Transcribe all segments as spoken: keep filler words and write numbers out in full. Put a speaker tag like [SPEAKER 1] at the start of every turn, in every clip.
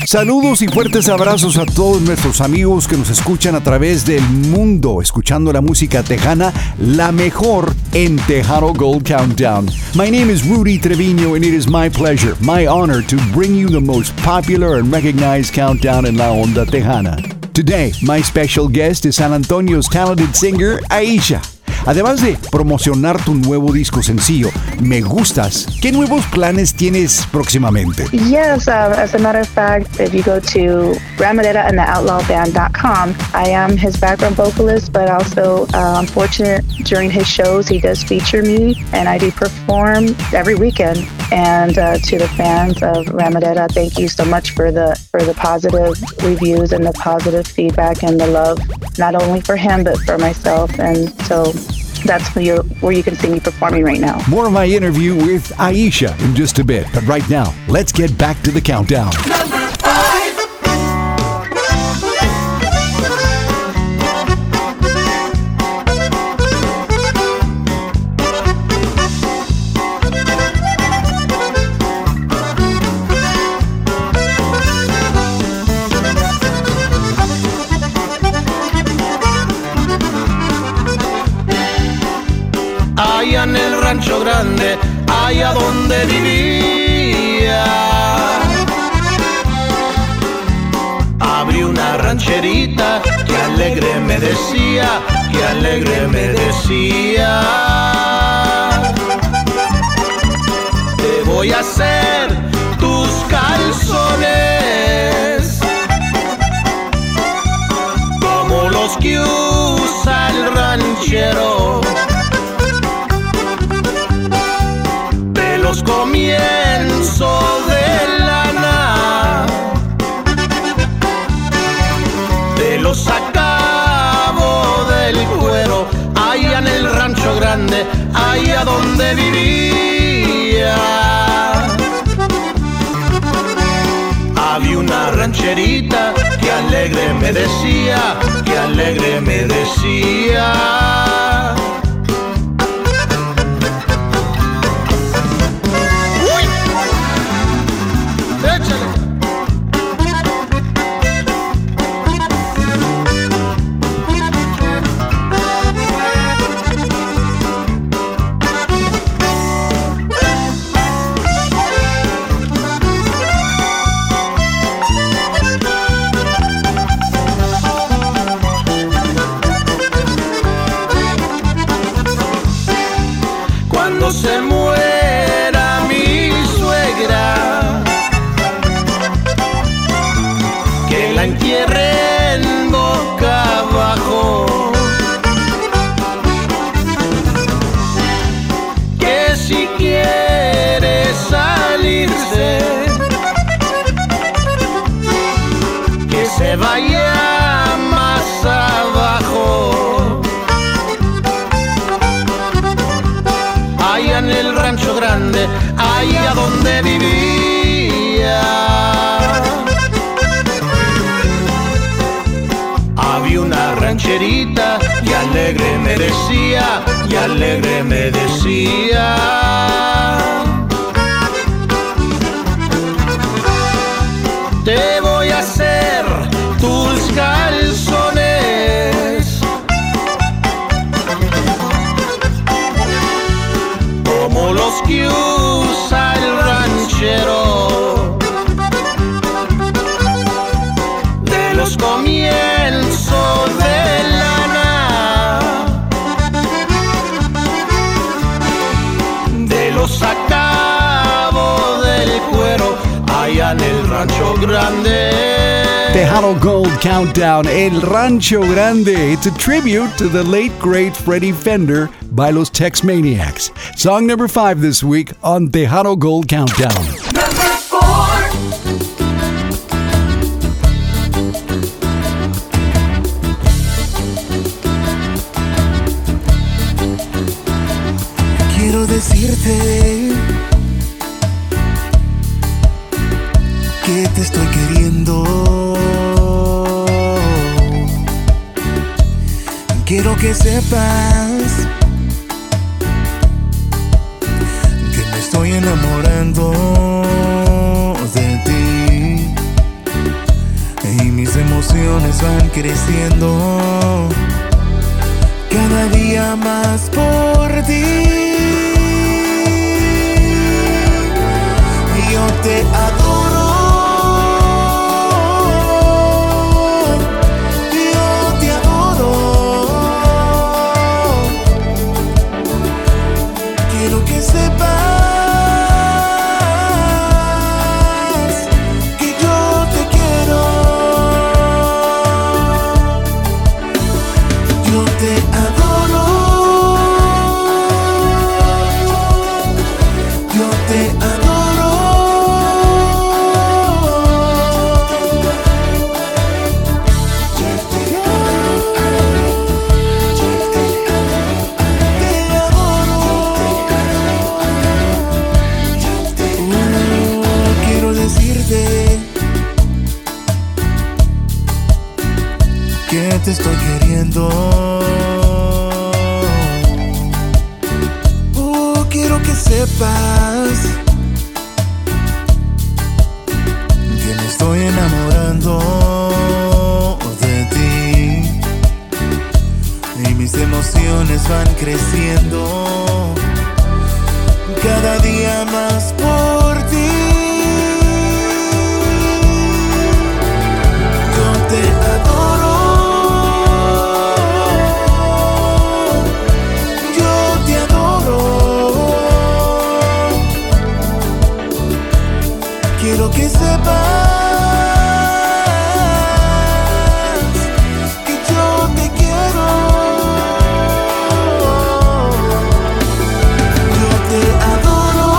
[SPEAKER 1] Saludos y fuertes abrazos a todos nuestros amigos que nos escuchan a través del mundo, escuchando la música tejana, la mejor en Tejano Gold Countdown. My name is Rudy Treviño and it is my pleasure, my honor to bring you the most popular and recognized countdown in la onda tejana. Today, my special guest is San Antonio's talented singer, Aisha. Además de promocionar tu nuevo disco sencillo, Me Gustas, ¿qué nuevos planes tienes próximamente?
[SPEAKER 2] Yes, uh, as a matter of fact, if you go to Ramadetta and the Outlaw Band dot com, I am his background vocalist, but also uh, I'm fortunate during his shows, he does feature me, and I do perform every weekend. And uh, to the fans of Ramadetta, thank you so much for the for the positive reviews and the positive feedback and the love, not only for him, but for myself. And so that's where, you're, where you can see me performing right now.
[SPEAKER 1] More of my interview with Aisha in just a bit. But right now, let's get back to the countdown.
[SPEAKER 3] Number five.
[SPEAKER 4] Allá en el rancho grande, allá donde vivía, abrí una rancherita que alegre me decía, que alegre me decía. Te voy a hacer tus calzones como los que usa el ranchero. Los comienzo de lana, te los acabo del cuero, allá en el rancho grande, allá donde vivía. Había una rancherita que alegre me decía, que alegre me decía. Se muera mi suegra, que la entierren boca abajo, que si quiere salirse, que se vaya más abajo. Allá en el rancho grande, allá donde vivía, había una rancherita y alegre me decía, y alegre me decía. Te voy a hacer tus calzones como los que usa el ranchero, de los comienzos de lana, de los acabo del cuero, allá en el rancho grande.
[SPEAKER 1] Tejano Gold Countdown, El Rancho Grande. It's a tribute to the late, great Freddie Fender by Los Tex Maniacs. Song number five this week on Tejano Gold Countdown.
[SPEAKER 3] Number four.
[SPEAKER 5] Quiero decirte que te estoy queriendo. Quiero que sepas que me estoy enamorando de ti. creciendo cada día más por ti. Yo te adoro, yo te adoro. Quiero que sepas que yo te quiero. Yo te adoro, yo te adoro. Que te estoy queriendo. Oh, quiero que sepas que me estoy enamorando de ti y mis emociones van creciendo cada día más por ti. Yo te adoro, yo te adoro. Quiero que sepas que yo te quiero. Yo te adoro,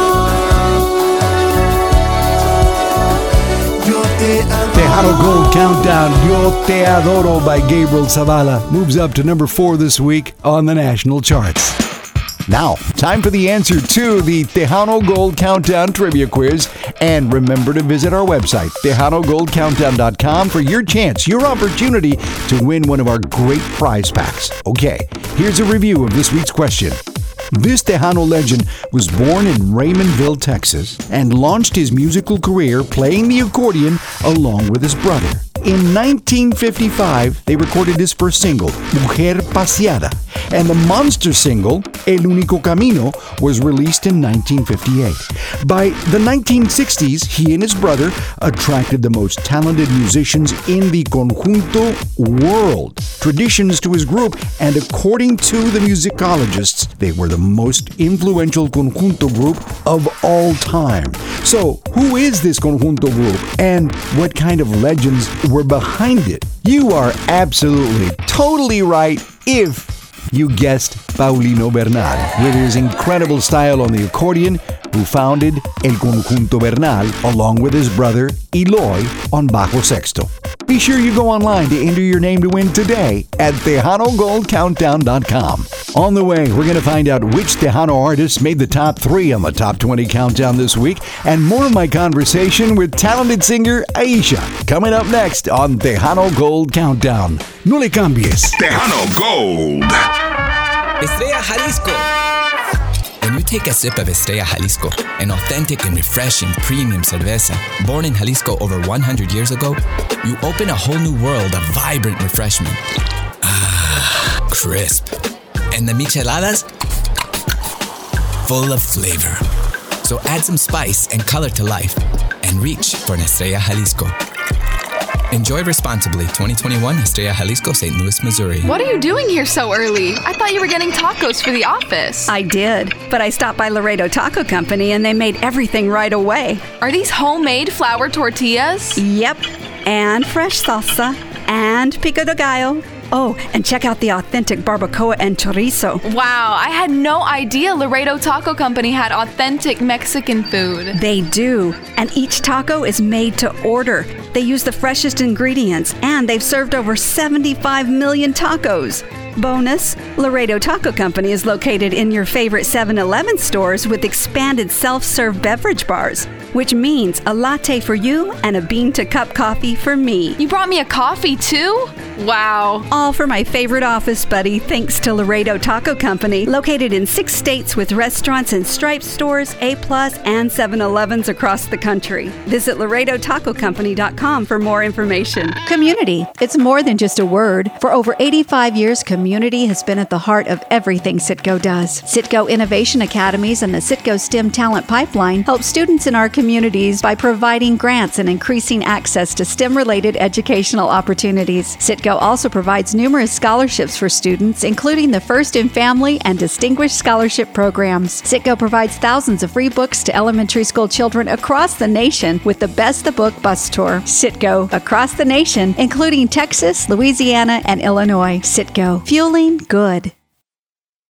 [SPEAKER 5] yo te adoro.
[SPEAKER 1] Tejano Gold Countdown, Yo Te Adoro by Gabriel Zavala moves up to number four this week on the national charts. Now, time for the answer to the Tejano Gold Countdown Trivia Quiz. And remember to visit our website, tejano gold countdown dot com, for your chance, your opportunity to win one of our great prize packs. Okay, here's a review of this week's question. This Tejano legend was born in Raymondville, Texas, and launched his musical career playing the accordion along with his brother. In nineteen fifty-five, they recorded his first single, Mujer Paseada, and the monster single, El Único Camino, was released in nineteen fifty-eight. By the nineteen sixties, he and his brother attracted the most talented musicians in the conjunto world. Traditions to his group, and according to the musicologists, they were the most influential conjunto group of all time. So, who is this conjunto group, and what kind of legends were behind it? You are absolutely, totally right if you guessed Paulino Bernal, with his incredible style on the accordion, who founded El Conjunto Bernal along with his brother Eloy on bajo sexto. Be sure you go online to enter your name to win today at tejano gold countdown dot com. On the way, we're going to find out which Tejano artists made the top three on the Top twenty Countdown this week, and more of my conversation with talented singer Aisha, coming up next on Tejano Gold Countdown. No le cambies.
[SPEAKER 6] Tejano Gold.
[SPEAKER 7] Estrella Jalisco. When you take a sip of Estrella Jalisco, an authentic and refreshing premium cerveza, born in Jalisco over one hundred years ago, you open a whole new world of vibrant refreshment. Ah, crisp. And the micheladas? Full of flavor. So add some spice and color to life and reach for an Estrella Jalisco. Enjoy responsibly. twenty twenty-one Estrella Jalisco, Saint Louis, Missouri.
[SPEAKER 8] What are you doing here so early? I thought you were getting tacos for the office.
[SPEAKER 9] I did, but I stopped by Laredo Taco Company and they made everything right away.
[SPEAKER 8] Are these homemade flour tortillas?
[SPEAKER 9] Yep, and fresh salsa and pico de gallo. Oh, and check out the authentic barbacoa and chorizo.
[SPEAKER 8] Wow, I had no idea Laredo Taco Company had authentic Mexican food.
[SPEAKER 9] They do, and each taco is made to order. They use the freshest ingredients, and they've served over seventy-five million tacos. Bonus, Laredo Taco Company is located in your favorite seven eleven stores with expanded self-serve beverage bars, which means a latte for you and a bean-to-cup coffee for me.
[SPEAKER 8] You brought me a coffee, too? Wow.
[SPEAKER 9] All for my favorite office buddy, thanks to Laredo Taco Company, located in six states with restaurants and Stripes stores, A-Plus, and seven elevens across the country. Visit Laredo Taco Company dot com for more information.
[SPEAKER 6] Community. It's more than just a word. For over eighty-five years, community has been at the heart of everything Citgo does. Citgo Innovation Academies and the Citgo STEM Talent Pipeline help students in our communities by providing grants and increasing access to STEM-related educational opportunities. Citgo also provides numerous scholarships for students, including the First in Family and Distinguished Scholarship programs. Citgo provides thousands of free books to elementary school children across the nation with the Best the Book bus tour. Citgo, across the nation, including Texas, Louisiana, and Illinois. Citgo, fueling good.